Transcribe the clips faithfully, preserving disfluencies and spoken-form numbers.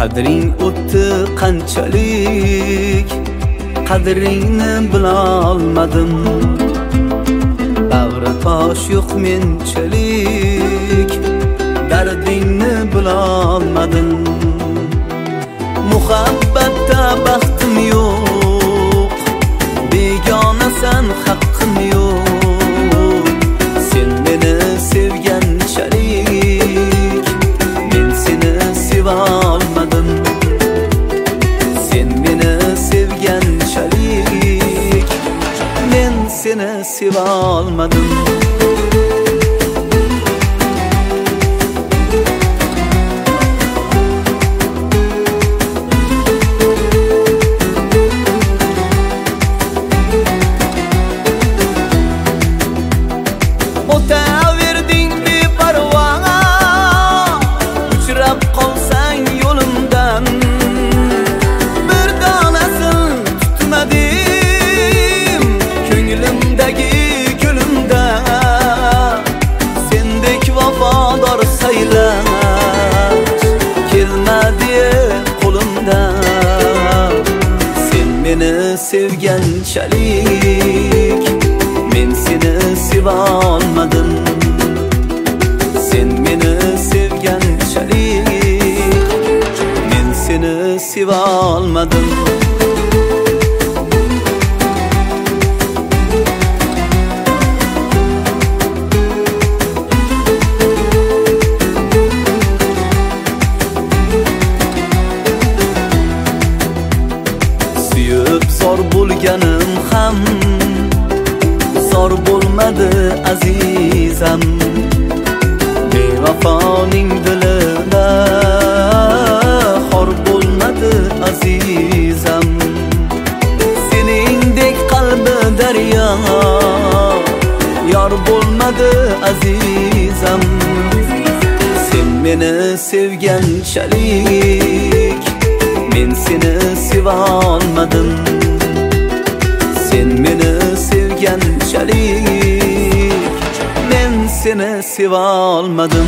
Qadring o'tdi qanchalik, qadringni bilolmadim. Bag'ri tosh yo'q menchalik, dardingni bilolmadim. Muhabbatda baxtim yo'q, begonasan haqqim yo'q. Sen meni sevganchalik, men seni seva olmadim. Sen meni sevganchalik, men seni seva olmadim. Meni sevganchalik, men seni seva olmadim. Sen meni sevganchalik, men seni seva olmadim. Zor bo'lganim ham zor bo'lmadi azizam. Bevafoning dilida xor bo'lmadi azizam. Seningdek qalbi daryo yor bo'lmadi azizam. Sen meni sevganchalik, men seni seva olmadim. Sen meni sevganchalik, men seni seva olmadim.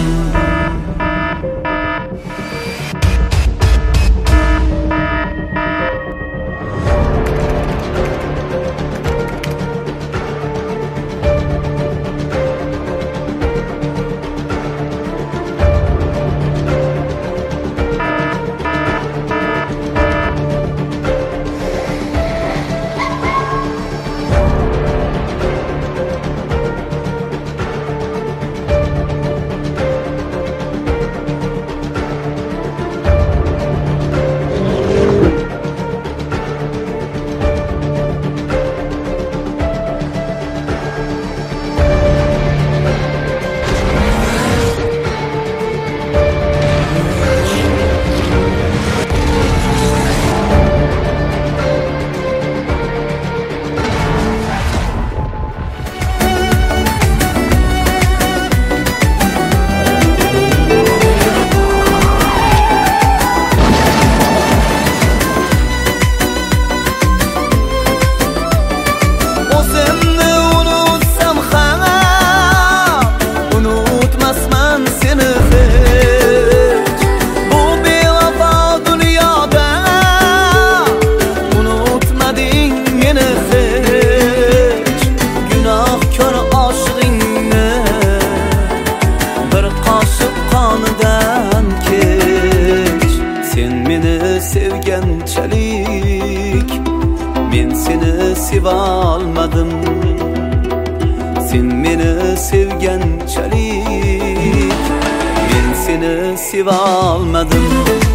Sevganchalik, men seni seva olmadim. Sen meni sevganchalik, men seni seva olmadim.